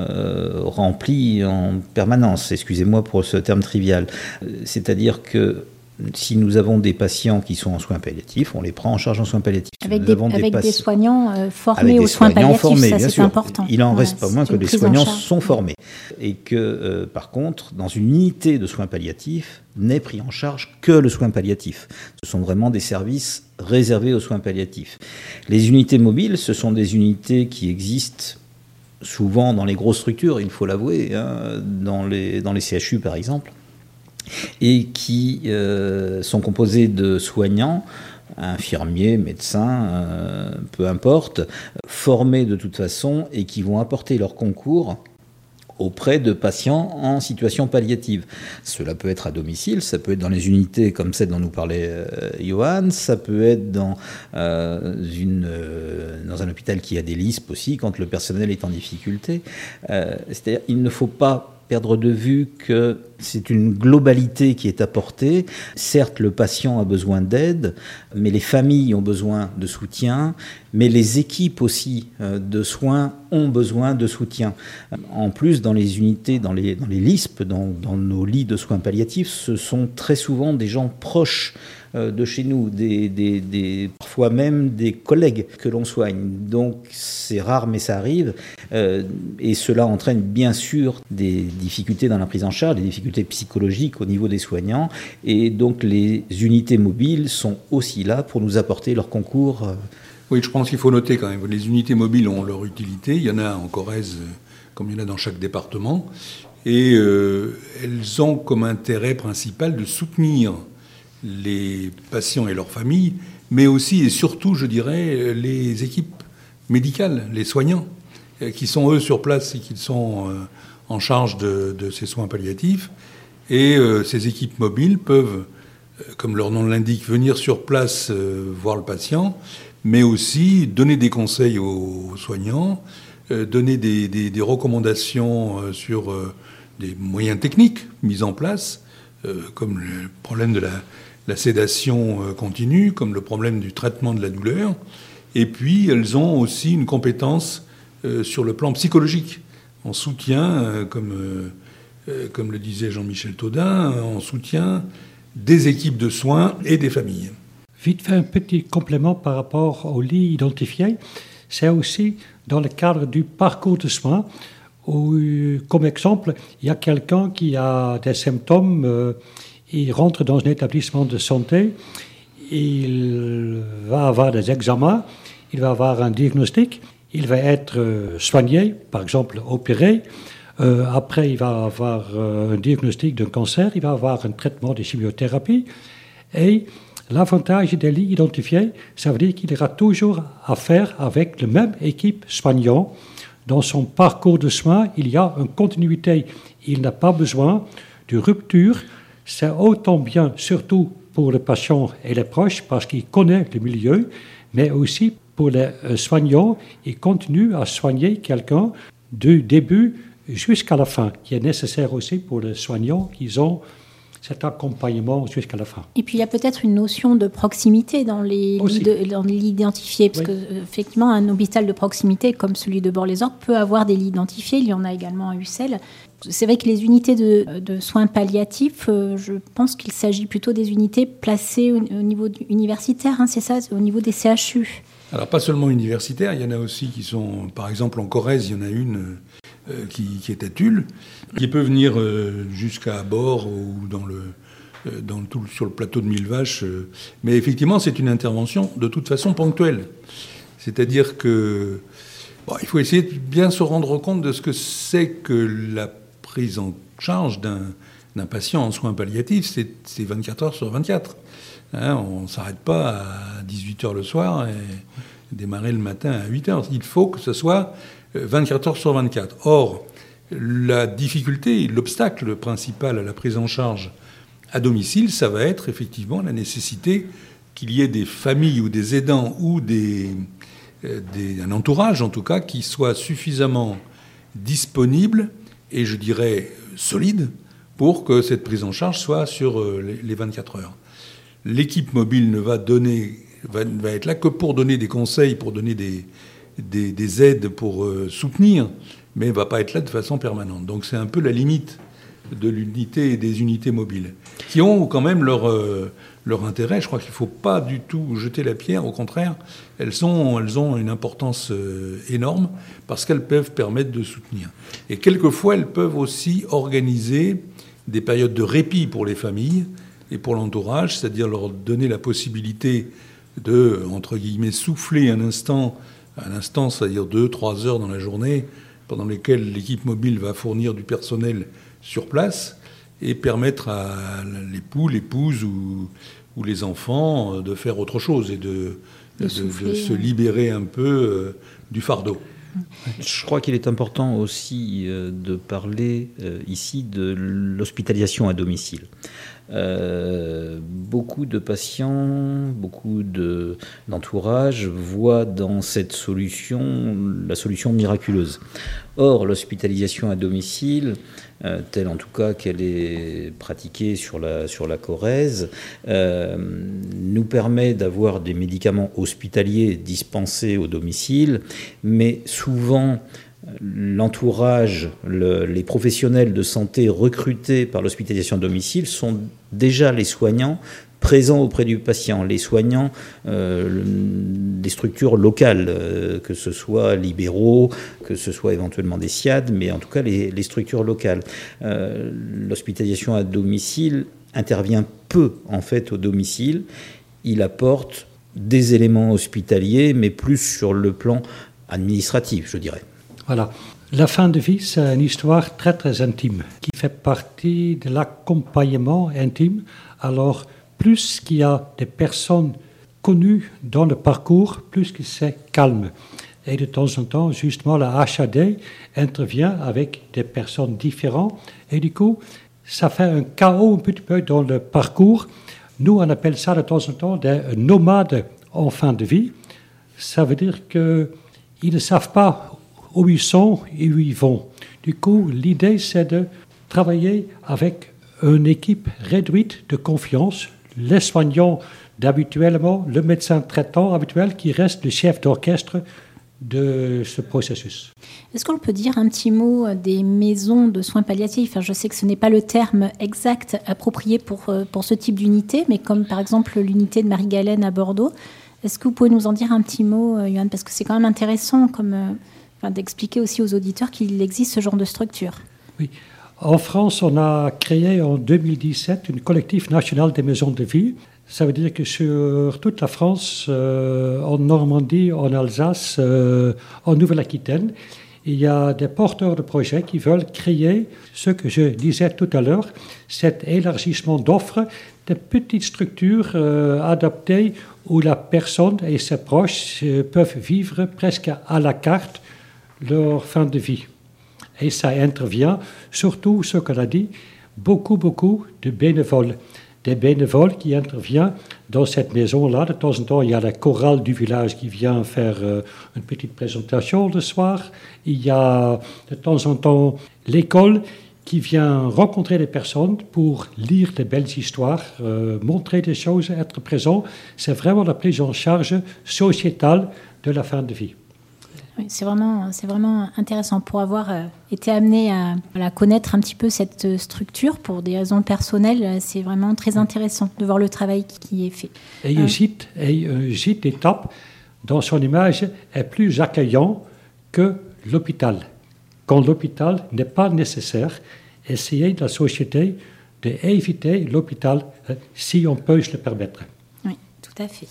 remplis en permanence. Excusez-moi pour ce terme trivial. C'est-à-dire que si nous avons des patients qui sont en soins palliatifs, on les prend en charge en soins palliatifs. Avec des soignants formés aux soins palliatifs, ça c'est important. Il n'en reste pas moins que les soignants sont formés. Et que, par contre, dans une unité de soins palliatifs, n'est pris en charge que le soin palliatif. Ce sont vraiment des services réservés aux soins palliatifs. Les unités mobiles, ce sont des unités qui existent souvent dans les grosses structures, il faut l'avouer, dans les CHU par exemple, et qui sont composés de soignants, infirmiers, médecins, peu importe, formés de toute façon et qui vont apporter leur concours auprès de patients en situation palliative. Cela peut être à domicile, ça peut être dans les unités comme celle dont nous parlait Johan, ça peut être dans un hôpital qui a des LISP aussi, quand le personnel est en difficulté. C'est-à-dire il ne faut pas perdre de vue que c'est une globalité qui est apportée. Certes, le patient a besoin d'aide, mais les familles ont besoin de soutien, mais les équipes aussi de soins ont besoin de soutien. En plus, dans les unités, dans les LISP, dans nos lits de soins palliatifs, ce sont très souvent des gens proches de chez nous, parfois même des collègues que l'on soigne. Donc c'est rare, mais ça arrive. Et cela entraîne bien sûr des difficultés dans la prise en charge, des difficultés psychologiques au niveau des soignants. Et donc les unités mobiles sont aussi là pour nous apporter leur concours. Oui, je pense qu'il faut noter quand même que les unités mobiles ont leur utilité. Il y en a en Corrèze, comme il y en a dans chaque département. Et elles ont comme intérêt principal de soutenir les patients et leurs familles, mais aussi et surtout, je dirais, les équipes médicales, les soignants, qui sont eux sur place et qui sont en charge de ces soins palliatifs. Et ces équipes mobiles peuvent, comme leur nom l'indique, venir sur place voir le patient, mais aussi donner des conseils aux soignants, donner des recommandations sur des moyens techniques mis en place, comme le problème de la sédation continue, comme le problème du traitement de la douleur. Et puis, elles ont aussi une compétence sur le plan psychologique, en soutien, comme le disait Jean-Michel Thodin, en soutien des équipes de soins et des familles. Vite fait, un petit complément par rapport au lit identifié. C'est aussi dans le cadre du parcours de soins où, comme exemple, il y a quelqu'un qui a des symptômes, il rentre dans un établissement de santé, il va avoir des examens, il va avoir un diagnostic, il va être soigné, par exemple opéré. Après, il va avoir un diagnostic d'un cancer, il va avoir un traitement de chimiothérapie. Et l'avantage des lits identifiés, ça veut dire qu'il aura toujours affaire avec la même équipe soignante. Dans son parcours de soins, il y a une continuité. Il n'a pas besoin de rupture. C'est autant bien, surtout pour le patient et les proches, parce qu'il connaît le milieu, mais aussi pour les soignants, il continue à soigner quelqu'un du début jusqu'à la fin, qui est nécessaire aussi pour les soignants qui ont cet accompagnement jusqu'à la fin. Et puis il y a peut-être une notion de proximité dans l'identifié, parce qu'effectivement, un hôpital de proximité comme celui de Bort-les-Orgues peut avoir des lits identifiés. Il y en a également à Ussel. C'est vrai que les unités de soins palliatifs, je pense qu'il s'agit plutôt des unités placées au niveau universitaire, hein, c'est ça, au niveau des CHU. Alors pas seulement universitaires, il y en a aussi qui sont, par exemple en Corrèze, il y en a une qui est à Tulle, qui peut venir jusqu'à Bord ou sur le plateau de Millevaches. Mais effectivement, c'est une intervention de toute façon ponctuelle. C'est-à-dire que il faut essayer de bien se rendre compte de ce que c'est que la prise en charge d'un patient en soins palliatifs. C'est 24 heures sur 24. On ne s'arrête pas à 18h le soir et démarrer le matin à 8h. Il faut que ce soit 24 heures sur 24. Or, la difficulté, l'obstacle principal à la prise en charge à domicile, ça va être effectivement la nécessité qu'il y ait des familles ou des aidants ou un entourage, en tout cas, qui soit suffisamment disponible et, je dirais, solide pour que cette prise en charge soit sur les 24 heures. L'équipe mobile va être là que pour donner des conseils, pour donner des aides, pour soutenir, mais ne va pas être là de façon permanente. Donc c'est un peu la limite de l'unité et des unités mobiles, qui ont quand même leur intérêt. Je crois qu'il ne faut pas du tout jeter la pierre, au contraire, elles ont une importance énorme, parce qu'elles peuvent permettre de soutenir. Et quelquefois, elles peuvent aussi organiser des périodes de répit pour les familles, et pour l'entourage, c'est-à-dire leur donner la possibilité de, entre guillemets, souffler un instant, c'est-à-dire 2-3 heures dans la journée, pendant lesquelles l'équipe mobile va fournir du personnel sur place et permettre à l'époux, l'épouse ou les enfants de faire autre chose et de se libérer un peu du fardeau. Je crois qu'il est important aussi de parler ici de l'hospitalisation à domicile. Beaucoup de patients, beaucoup d'entourage voient dans cette solution la solution miraculeuse. Or, l'hospitalisation à domicile, telle en tout cas qu'elle est pratiquée sur la Corrèze, nous permet d'avoir des médicaments hospitaliers dispensés au domicile, mais souvent l'entourage, les professionnels de santé recrutés par l'hospitalisation à domicile sont déjà les soignants présents auprès du patient, les soignants des structures locales, que ce soit libéraux, que ce soit éventuellement des SIAD, mais en tout cas les structures locales. L'hospitalisation à domicile intervient peu en fait au domicile. Il apporte des éléments hospitaliers, mais plus sur le plan administratif, je dirais. Voilà. La fin de vie, c'est une histoire très très intime, qui fait partie de l'accompagnement intime. Alors, plus qu'il y a des personnes connues dans le parcours, plus que c'est calme. Et de temps en temps, justement, la HAD intervient avec des personnes différentes. Et du coup, ça fait un chaos un petit peu dans le parcours. Nous, on appelle ça de temps en temps des nomades en fin de vie. Ça veut dire qu'ils ne savent pas où ils sont et où ils vont. Du coup, l'idée, c'est de travailler avec une équipe réduite de confiance, les soignants d'habituellement, le médecin traitant habituel qui reste le chef d'orchestre de ce processus. Est-ce qu'on peut dire un petit mot des maisons de soins palliatifs ? Je sais que ce n'est pas le terme exact approprié pour ce type d'unité, mais comme par exemple l'unité de Marie-Galène à Bordeaux. Est-ce que vous pouvez nous en dire un petit mot, Johan ? Parce que c'est quand même intéressant d'expliquer aussi aux auditeurs qu'il existe ce genre de structure. Oui. En France, on a créé en 2017 une collectif national des maisons de vie. Ça veut dire que sur toute la France, en Normandie, en Alsace, en Nouvelle-Aquitaine, il y a des porteurs de projets qui veulent créer ce que je disais tout à l'heure, cet élargissement d'offres, des petites structures adaptées où la personne et ses proches peuvent vivre presque à la carte leur fin de vie. Et ça intervient, surtout ce qu'on a dit, beaucoup de bénévoles. Des bénévoles qui interviennent dans cette maison-là. De temps en temps, il y a la chorale du village qui vient faire une petite présentation le soir. Il y a de temps en temps l'école qui vient rencontrer les personnes pour lire des belles histoires, montrer des choses, être présent. C'est vraiment la prise en charge sociétale de la fin de vie. Oui, c'est vraiment intéressant pour avoir été amené à connaître un petit peu cette structure pour des raisons personnelles. C'est vraiment très intéressant de voir le travail qui est fait. Et un gîte d'étape, dans son image, est plus accueillant que l'hôpital. Quand l'hôpital n'est pas nécessaire, essayez de la société d'éviter l'hôpital si on peut se le permettre. Oui, tout à fait.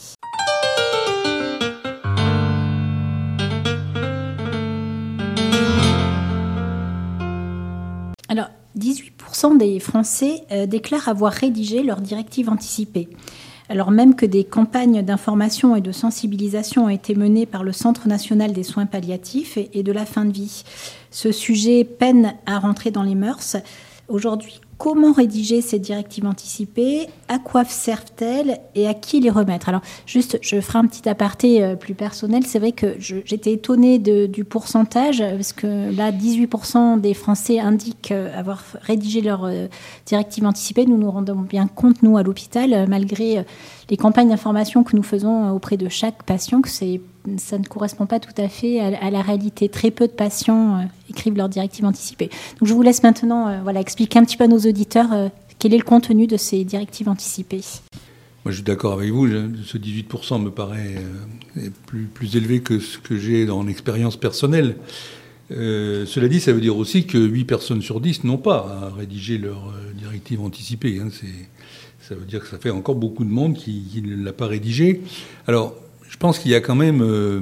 Alors, 18% des Français déclarent avoir rédigé leur directive anticipée. Alors même que des campagnes d'information et de sensibilisation ont été menées par le Centre national des soins palliatifs et de la fin de vie. Ce sujet peine à rentrer dans les mœurs. Aujourd'hui, comment rédiger ces directives anticipées ? À quoi servent-elles et à qui les remettre ? Alors, juste, je ferai un petit aparté plus personnel. C'est vrai que j'étais étonnée du pourcentage, parce que là, 18% des Français indiquent avoir rédigé leur directive anticipée. Nous nous rendons bien compte, nous, à l'hôpital, malgré les campagnes d'information que nous faisons auprès de chaque patient, que ça ne correspond pas tout à fait à la réalité. Très peu de patients écrivent leur directive anticipée. Donc, je vous laisse maintenant expliquer un petit peu à nos auditeurs quel est le contenu de ces directives anticipées. Moi, je suis d'accord avec vous. Ce 18% me paraît plus élevé que ce que j'ai dans l'expérience personnelle. Cela dit, ça veut dire aussi que 8 personnes sur 10 n'ont pas à rédiger leur directive anticipée. Ça veut dire que ça fait encore beaucoup de monde qui ne l'a pas rédigée. Alors, je pense qu'il y a quand même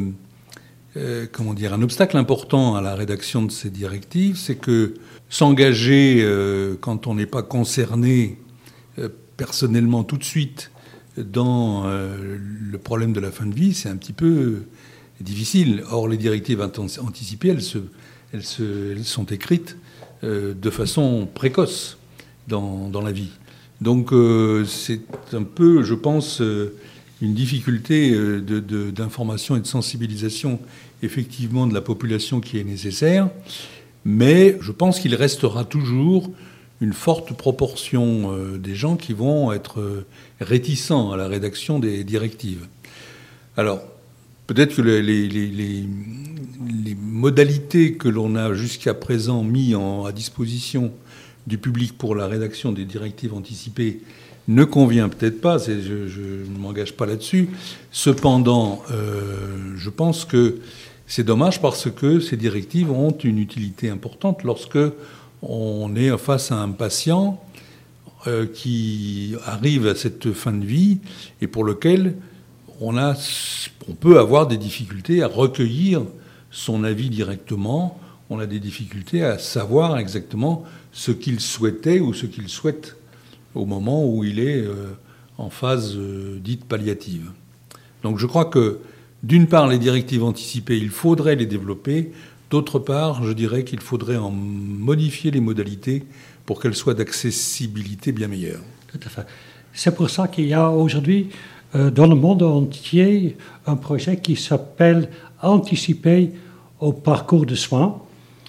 un obstacle important à la rédaction de ces directives, c'est que s'engager quand on n'est pas concerné personnellement tout de suite dans le problème de la fin de vie, c'est un petit peu difficile. Or, les directives anticipées, elles sont écrites de façon précoce dans la vie. Donc, c'est un peu, je pense, une difficulté d'information et de sensibilisation, effectivement, de la population qui est nécessaire. Mais je pense qu'il restera toujours une forte proportion des gens qui vont être réticents à la rédaction des directives. Alors, peut-être que les modalités que l'on a jusqu'à présent mis à disposition du public pour la rédaction des directives anticipées ne convient peut-être pas, je ne m'engage pas là-dessus. Cependant, je pense que c'est dommage parce que ces directives ont une utilité importante lorsque on est face à un patient qui arrive à cette fin de vie et pour lequel on peut avoir des difficultés à recueillir son avis directement. On a des difficultés à savoir exactement ce qu'il souhaitait ou ce qu'il souhaite au moment où il est en phase dite palliative. Donc je crois que, d'une part, les directives anticipées, il faudrait les développer. D'autre part, je dirais qu'il faudrait en modifier les modalités pour qu'elles soient d'accessibilité bien meilleure. Tout à fait. C'est pour ça qu'il y a aujourd'hui, dans le monde entier, un projet qui s'appelle « Anticiper au parcours de soins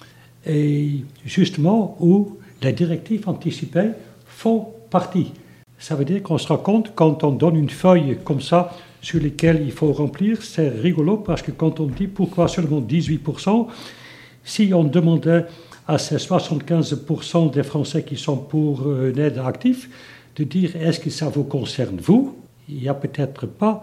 et justement où les directives anticipées font partie. Ça veut dire qu'on se rend compte quand on donne une feuille comme ça sur laquelle il faut remplir, c'est rigolo parce que quand on dit pourquoi seulement 18%, si on demandait à ces 75% des Français qui sont pour une aide active de dire est-ce que ça vous concerne vous, il n'y a peut-être pas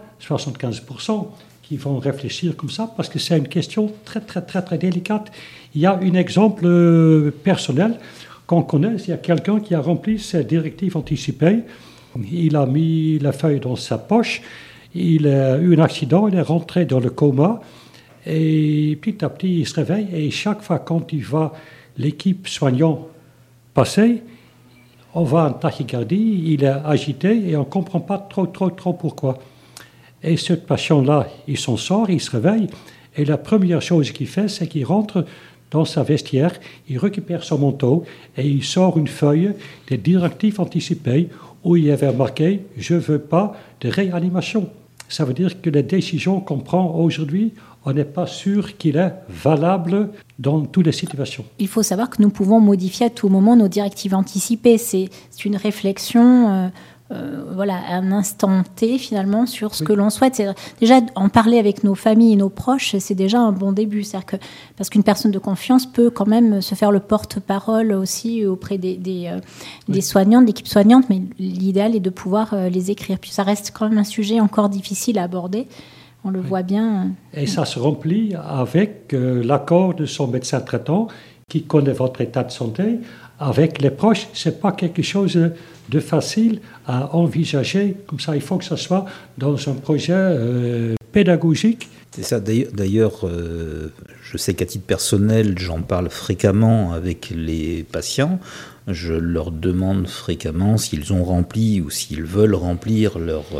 75% qui vont réfléchir comme ça parce que c'est une question très très très très délicate. Il y a un exemple personnel qu'on connaît, il y a quelqu'un qui a rempli ses directives anticipées, il a mis la feuille dans sa poche, il a eu un accident, il est rentré dans le coma et petit à petit il se réveille et chaque fois quand il voit l'équipe soignante passer, on voit une tachycardie, il est agité et on ne comprend pas trop pourquoi. Et ce patient-là, il s'en sort, il se réveille et la première chose qu'il fait, c'est qu'il rentre dans sa vestiaire, il récupère son manteau et il sort une feuille des directives anticipées où il y avait marqué « Je ne veux pas de réanimation ». Ça veut dire que les décisions qu'on prend aujourd'hui, on n'est pas sûr qu'il est valable dans toutes les situations. Il faut savoir que nous pouvons modifier à tout moment nos directives anticipées. C'est une réflexion à un instant T finalement sur ce que l'on souhaite. C'est déjà en parler avec nos familles et nos proches, c'est déjà un bon début. Parce qu'une personne de confiance peut quand même se faire le porte-parole aussi auprès des soignants, de l'équipe soignante, mais l'idéal est de pouvoir les écrire. Puis ça reste quand même un sujet encore difficile à aborder. On le voit bien. Et ça se remplit avec l'accord de son médecin traitant qui connaît votre état de santé. Avec les proches, ce n'est pas quelque chose de facile à envisager. Comme ça, il faut que ça soit dans un projet pédagogique. C'est ça. D'ailleurs, je sais qu'à titre personnel, j'en parle fréquemment avec les patients. Je leur demande fréquemment s'ils ont rempli ou s'ils veulent remplir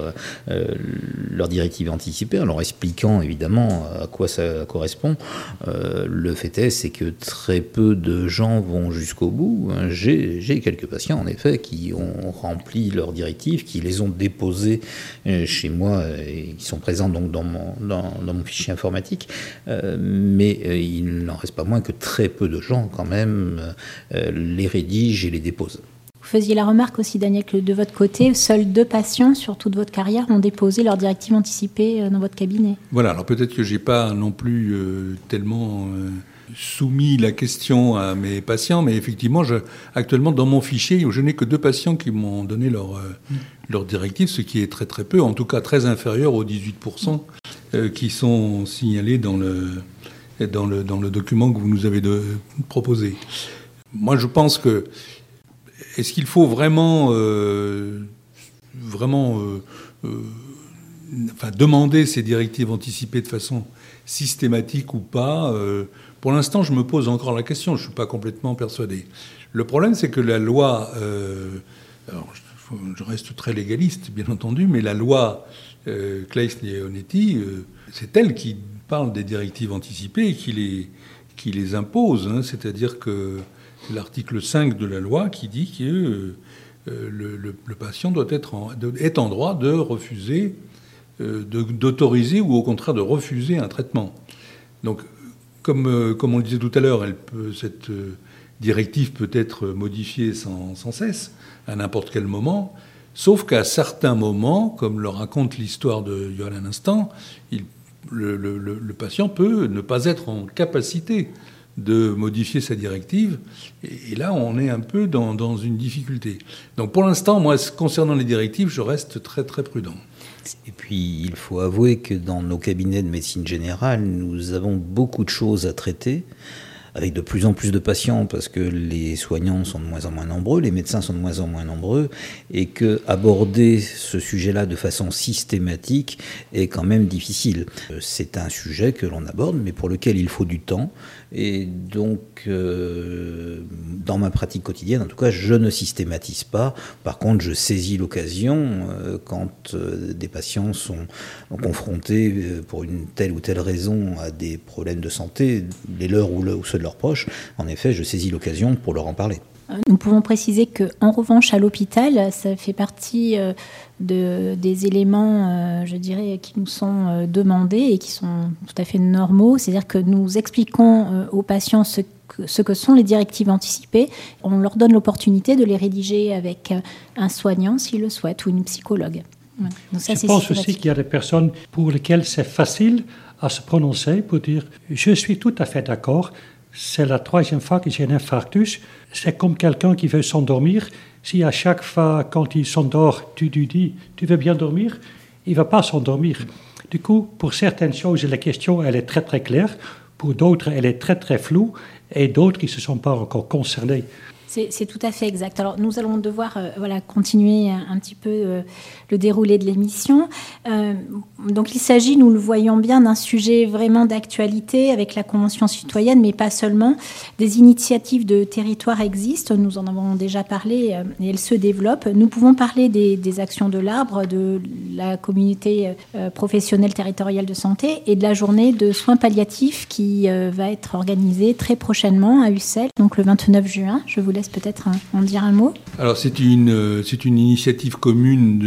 leur directive anticipée, en leur expliquant évidemment à quoi ça correspond. Le fait est, c'est que très peu de gens vont jusqu'au bout. J'ai quelques patients, en effet, qui ont rempli leurs directives, qui les ont déposées chez moi et qui sont présents donc dans mon fichier informatique. Mais il n'en reste pas moins que très peu de gens, quand même, les rédigent et les dépose. Vous faisiez la remarque aussi, Daniel, que de votre côté, seuls 2 patients sur toute votre carrière ont déposé leur directive anticipée dans votre cabinet. Voilà, alors peut-être que je n'ai pas non plus tellement soumis la question à mes patients, mais effectivement, actuellement, dans mon fichier, je n'ai que 2 patients qui m'ont donné leur directive, ce qui est très très peu, en tout cas très inférieur aux 18% qui sont signalés dans le document que vous nous avez proposé. Moi, je pense que est-ce qu'il faut vraiment demander ces directives anticipées de façon systématique ou pas Pour l'instant, je me pose encore la question. Je ne suis pas complètement persuadé. Le problème, c'est que la loi... alors, je reste très légaliste, bien entendu, mais la loi Claes-Leonetti, c'est elle qui parle des directives anticipées et qui les impose. C'est-à-dire que l'article 5 de la loi qui dit que le patient est en droit de refuser, d'autoriser ou au contraire de refuser un traitement. Donc, comme on le disait tout à l'heure, cette directive peut être modifiée sans cesse, à n'importe quel moment, sauf qu'à certains moments, comme le raconte l'histoire de Johan à l'instant, le patient peut ne pas être en capacité de modifier sa directive, et là on est un peu dans une difficulté. Donc pour l'instant, moi, concernant les directives, je reste très très prudent. Et puis il faut avouer que dans nos cabinets de médecine générale, nous avons beaucoup de choses à traiter, avec de plus en plus de patients, parce que les soignants sont de moins en moins nombreux, les médecins sont de moins en moins nombreux, et que aborder ce sujet-là de façon systématique est quand même difficile. C'est un sujet que l'on aborde, mais pour lequel il faut du temps, et donc dans ma pratique quotidienne, en tout cas, je ne systématise pas. Par contre, je saisis l'occasion quand des patients sont confrontés pour une telle ou telle raison à des problèmes de santé, les leurs ou ceux de leurs proches. En effet, je saisis l'occasion pour leur en parler. Nous pouvons préciser qu'en revanche, à l'hôpital, ça fait partie des éléments, je dirais, qui nous sont demandés et qui sont tout à fait normaux. C'est-à-dire que nous expliquons aux patients ce que sont les directives anticipées. On leur donne l'opportunité de les rédiger avec un soignant, s'ils le souhaitent, ou une psychologue. Ouais. Donc ça, je pense aussi qu'il y a des personnes pour lesquelles c'est facile à se prononcer pour dire « je suis tout à fait d'accord ». C'est la 3e fois que j'ai un infarctus. C'est comme quelqu'un qui veut s'endormir. Si à chaque fois, quand il s'endort, tu lui dis « tu veux bien dormir », il ne va pas s'endormir. Du coup, pour certaines choses, la question elle est très très claire. Pour d'autres, elle est très très floue. Et d'autres qui ne se sont pas encore concernés. C'est tout à fait exact. Alors, nous allons devoir continuer un petit peu le déroulé de l'émission. Donc, il s'agit, nous le voyons bien, d'un sujet vraiment d'actualité avec la Convention citoyenne, mais pas seulement. Des initiatives de territoire existent, nous en avons déjà parlé, et elles se développent. Nous pouvons parler des actions de l'Arbre, de la communauté professionnelle territoriale de santé et de la journée de soins palliatifs qui va être organisée très prochainement à Ussel, donc le 29 juin. Je vous laisse peut-être en dire un mot. Alors c'est une initiative commune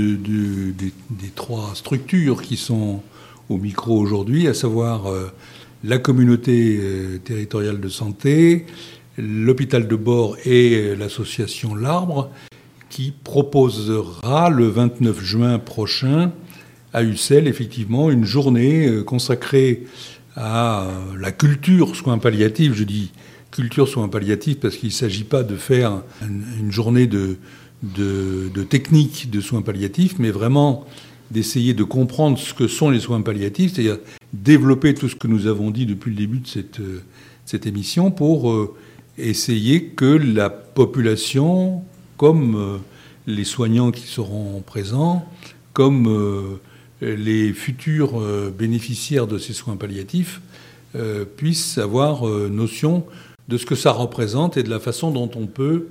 des 3 structures qui sont au micro aujourd'hui, à savoir la communauté territoriale de santé, l'hôpital de Bord et l'association L'Arbre, qui proposera le 29 juin prochain à Ussel, effectivement, une journée consacrée à la culture soins palliatifs. Je dis culture soins palliatifs parce qu'il ne s'agit pas de faire une journée de technique de soins palliatifs, mais vraiment d'essayer de comprendre ce que sont les soins palliatifs, c'est-à-dire développer tout ce que nous avons dit depuis le début de cette émission pour essayer que la population, comme les soignants qui seront présents, comme les futurs bénéficiaires de ces soins palliatifs, puissent avoir notion de ce que ça représente et de la façon dont on peut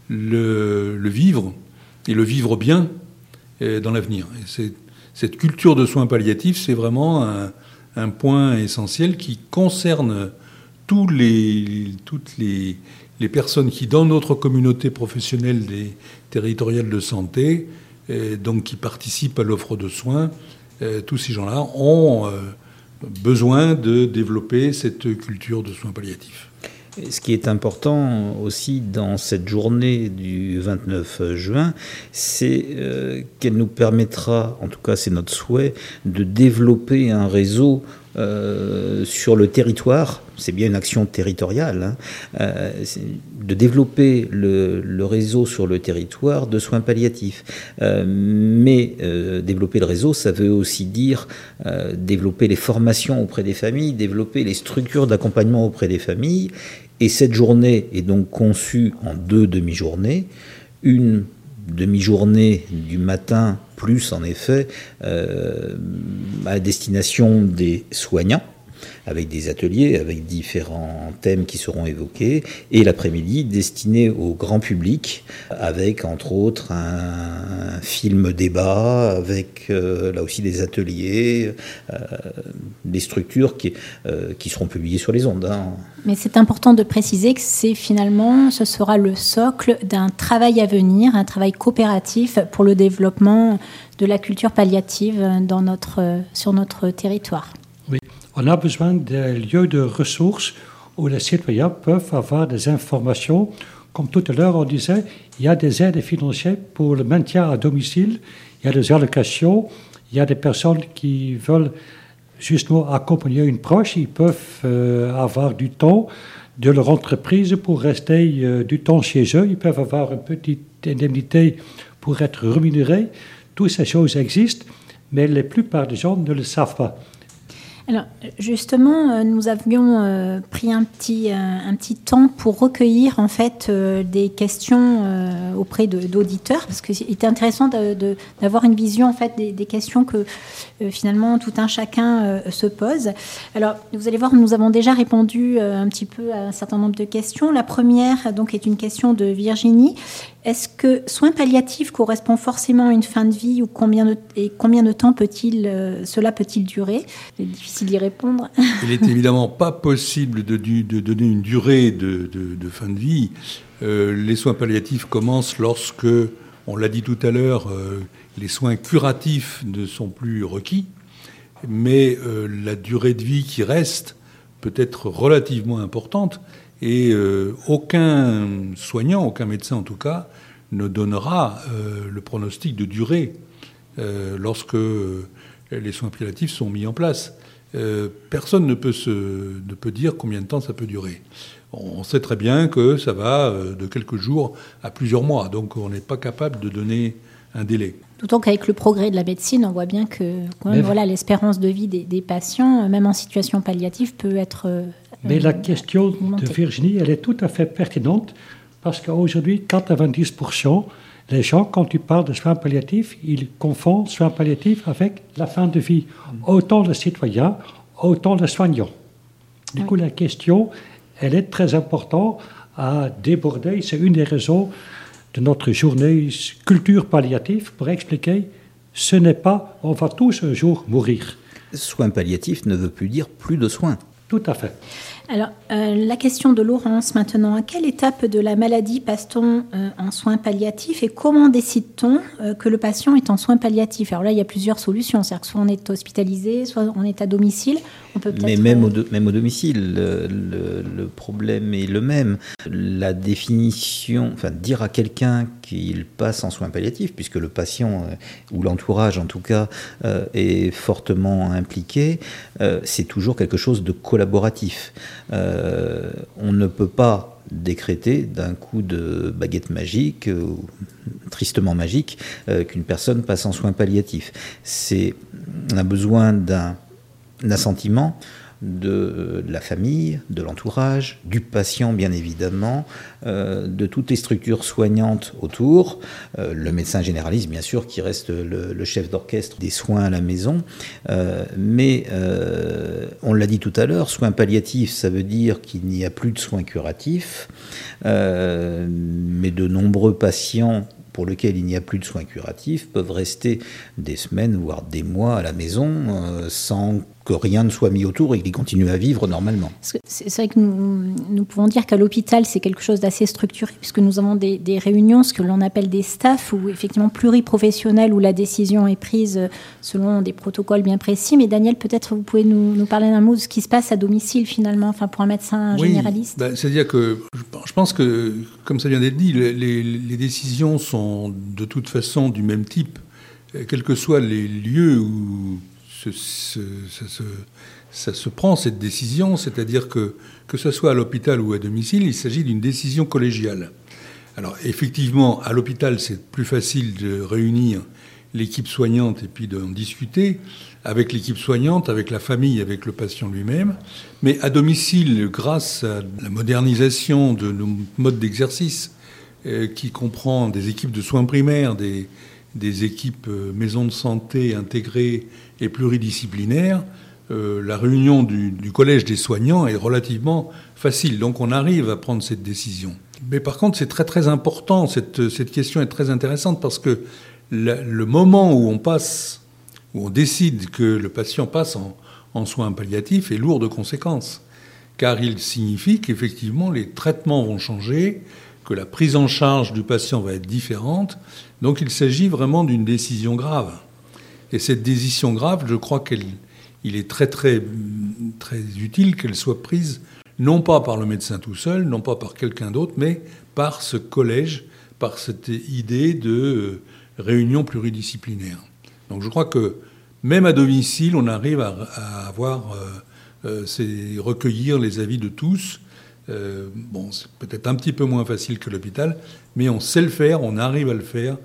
le vivre, et le vivre bien dans l'avenir. Et cette culture de soins palliatifs, c'est vraiment un point essentiel qui concerne toutes les personnes qui, dans notre communauté professionnelle territoriale de santé, donc qui participent à l'offre de soins, tous ces gens-là ont besoin de développer cette culture de soins palliatifs. Ce qui est important aussi dans cette journée du 29 juin, c'est qu'elle nous permettra, en tout cas c'est notre souhait, de développer un réseau sur le territoire. C'est bien une action territoriale, de développer le réseau sur le territoire de soins palliatifs. Mais développer le réseau, ça veut aussi dire développer les formations auprès des familles, développer les structures d'accompagnement auprès des familles. Et cette journée est donc conçue en 2 demi-journées. Une demi-journée du matin, plus en effet, à destination des soignants, avec des ateliers, avec différents thèmes qui seront évoqués, et l'après-midi destiné au grand public, avec entre autres un film débat, avec là aussi des ateliers, des structures qui seront publiées sur les ondes. Mais c'est important de préciser que ce sera le socle d'un travail à venir, un travail coopératif pour le développement de la culture palliative sur notre territoire. Oui. On a besoin de lieux de ressources où les citoyens peuvent avoir des informations. Comme tout à l'heure, on disait, il y a des aides financières pour le maintien à domicile, il y a des allocations, il y a des personnes qui veulent justement accompagner une proche, ils peuvent avoir du temps de leur entreprise pour rester du temps chez eux, ils peuvent avoir une petite indemnité pour être rémunérés. Toutes ces choses existent, mais la plupart des gens ne le savent pas. Alors, justement, nous avions pris un petit temps pour recueillir en fait des questions auprès d'auditeurs, parce qu'il était intéressant d'avoir une vision en fait des questions que finalement tout un chacun se pose. Alors, vous allez voir, nous avons déjà répondu un petit peu à un certain nombre de questions. La première, donc, est une question de Virginie. Est-ce que soins palliatifs correspond forcément à une fin de vie ou combien de temps cela peut-il durer ? C'est difficile difficile d'y répondre. Il n'est évidemment pas possible de donner une durée de fin de vie. Les soins palliatifs commencent lorsque, on l'a dit tout à l'heure, les soins curatifs ne sont plus requis, mais la durée de vie qui reste peut être relativement importante et aucun soignant, aucun médecin en tout cas, ne donnera le pronostic de durée lorsque les soins palliatifs sont mis en place. Personne ne peut dire combien de temps ça peut durer. On sait très bien que ça va de quelques jours à plusieurs mois, donc on n'est pas capable de donner un délai. D'autant qu'avec le progrès de la médecine, on voit bien que quand même, l'espérance de vie des patients, même en situation palliative, peut être Mais la question augmentée. de Virginie, elle est tout à fait pertinente, parce qu'aujourd'hui, 90% des gens, quand tu parles de soins palliatifs, ils confondent soins palliatifs avec la fin de vie. Autant le citoyen, autant le soignant. Du coup, la question, elle est très importante à déborder. C'est une des raisons de notre journée culture palliative pour expliquer ce n'est pas on va tous un jour mourir. Soins palliatifs ne veut plus dire plus de soins. Tout à fait. Alors, la question de Laurence maintenant. À quelle étape de la maladie passe-t-on en soins palliatifs et comment décide-t-on que le patient est en soins palliatifs? Alors là, il y a plusieurs solutions. C'est-à-dire que soit on est hospitalisé, soit on est à domicile. On peut peut-être... Mais même au domicile, le problème est le même. La définition, enfin dire à quelqu'un qu'il passe en soins palliatifs, puisque le patient ou l'entourage en tout cas est fortement impliqué, c'est toujours quelque chose de collaboratif. On ne peut pas décréter d'un coup de baguette magique, tristement magique, qu'une personne passe en soins palliatifs. On a besoin d'un assentiment de la famille, de l'entourage, du patient bien évidemment, de toutes les structures soignantes autour, le médecin généraliste bien sûr qui reste le chef d'orchestre des soins à la maison, mais on l'a dit tout à l'heure, soins palliatifs ça veut dire qu'il n'y a plus de soins curatifs, mais de nombreux patients pour lesquels il n'y a plus de soins curatifs peuvent rester des semaines, voire des mois à la maison sans que rien ne soit mis autour et qu'ils continuent à vivre normalement. C'est vrai que nous pouvons dire qu'à l'hôpital, c'est quelque chose d'assez structuré, puisque nous avons des réunions, ce que l'on appelle des staffs, ou effectivement pluriprofessionnels, où la décision est prise selon des protocoles bien précis. Mais Daniel, peut-être vous pouvez nous parler d'un mot de ce qui se passe à domicile finalement, enfin pour un médecin généraliste. C'est-à-dire que je pense que, comme ça vient d'être dit, les décisions sont de toute façon du même type, quels que soient les lieux où ça se prend, cette décision, c'est-à-dire que ce soit à l'hôpital ou à domicile, il s'agit d'une décision collégiale. Alors effectivement, à l'hôpital, c'est plus facile de réunir l'équipe soignante et puis d'en discuter avec l'équipe soignante, avec la famille, avec le patient lui-même. Mais à domicile, grâce à la modernisation de nos modes d'exercice, qui comprend des équipes de soins primaires, des équipes maisons de santé intégrées et pluridisciplinaires, la réunion du collège des soignants est relativement facile. Donc on arrive à prendre cette décision. Mais par contre, c'est très très important, cette question est très intéressante parce que le moment où on décide que le patient passe en soins palliatifs est lourd de conséquences. Car il signifie qu'effectivement les traitements vont changer, que la prise en charge du patient va être différente. Donc il s'agit vraiment d'une décision grave. Et cette décision grave, je crois qu'il est très, très, très utile qu'elle soit prise, non pas par le médecin tout seul, non pas par quelqu'un d'autre, mais par ce collège, par cette idée de réunion pluridisciplinaire. Donc je crois que même à domicile, on arrive à recueillir les avis de tous. C'est peut-être un petit peu moins facile que l'hôpital, mais on sait le faire, on arrive à le faire,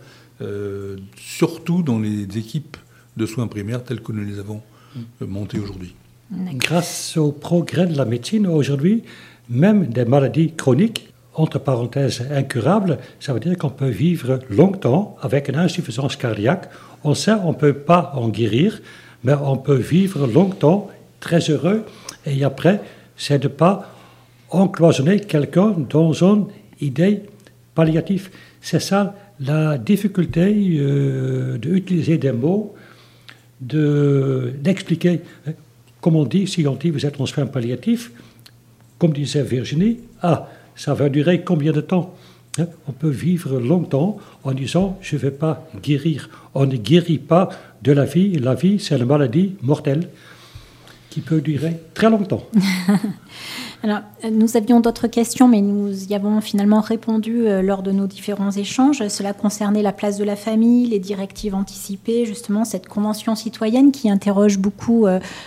surtout dans les équipes de soins primaires telles que nous les avons montées aujourd'hui. Grâce au progrès de la médecine, aujourd'hui, même des maladies chroniques, entre parenthèses incurables, ça veut dire qu'on peut vivre longtemps avec une insuffisance cardiaque. On sait qu'on ne peut pas en guérir, mais on peut vivre longtemps, très heureux, et après, c'est de ne pas encloisonner quelqu'un dans une idée palliative. C'est ça la difficulté d'utiliser des mots, d'expliquer. comme on dit, si on dit vous êtes en soins palliatifs, comme disait Virginie, ça va durer combien de temps? On peut vivre longtemps en disant je ne vais pas guérir. On ne guérit pas de la vie. La vie, c'est une maladie mortelle qui peut durer très longtemps. Alors, nous avions d'autres questions, mais nous y avons finalement répondu lors de nos différents échanges. Cela concernait la place de la famille, les directives anticipées, justement cette convention citoyenne qui interroge beaucoup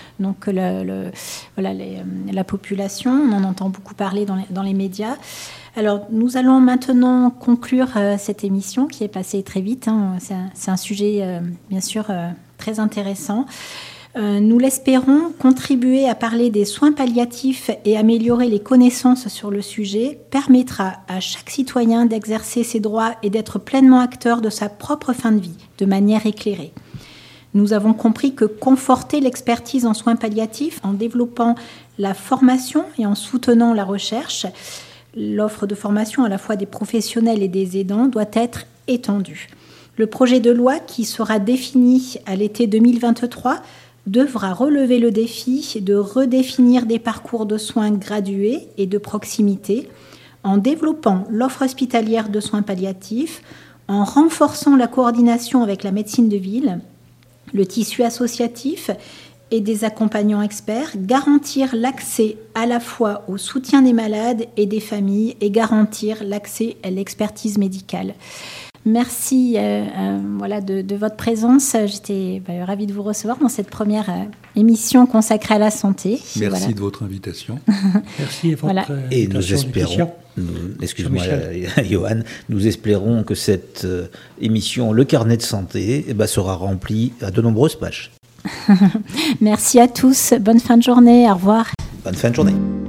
la population. On en entend beaucoup parler dans les médias. Alors, nous allons maintenant conclure cette émission qui est passée très vite. C'est un sujet, bien sûr, très intéressant. Nous l'espérons, contribuer à parler des soins palliatifs et améliorer les connaissances sur le sujet permettra à chaque citoyen d'exercer ses droits et d'être pleinement acteur de sa propre fin de vie, de manière éclairée. Nous avons compris que conforter l'expertise en soins palliatifs en développant la formation et en soutenant la recherche, l'offre de formation à la fois des professionnels et des aidants doit être étendue. Le projet de loi qui sera défini à l'été 2023 devra relever le défi de redéfinir des parcours de soins gradués et de proximité en développant l'offre hospitalière de soins palliatifs, en renforçant la coordination avec la médecine de ville, le tissu associatif et des accompagnants experts, garantir l'accès à la fois au soutien des malades et des familles et garantir l'accès à l'expertise médicale. Merci de votre présence. J'étais ravie de vous recevoir dans cette première émission consacrée à la santé. Merci de votre invitation. Merci de votre invitation. Et nous espérons, excuse-moi Johan, nous espérons que cette émission, le carnet de santé, sera remplie à de nombreuses pages. Merci à tous. Bonne fin de journée. Au revoir. Bonne fin de journée.